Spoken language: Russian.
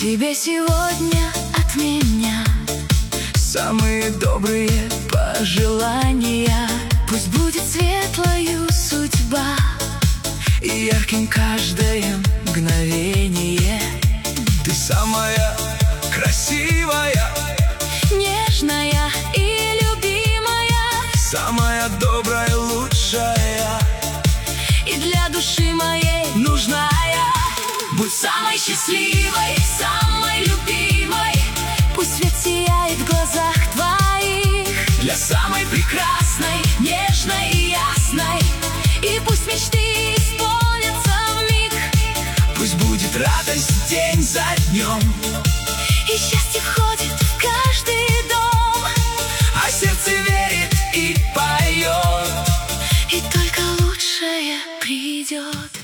Тебе сегодня от меня самые добрые пожелания. пусть будет светлою судьба И ярким каждое мгновение. Ты самая красивая, нежная и любимая, самая добрая, лучшая и для души моей нужная. Будь самой счастливой, самой любимой, пусть свет сияет в глазах твоих. Для самой прекрасной, Нежной и ясной, и пусть мечты исполнятся вмиг. пусть будет радость день за днем, И счастье входит в каждый дом, а сердце верит и поет. и только лучшее придет.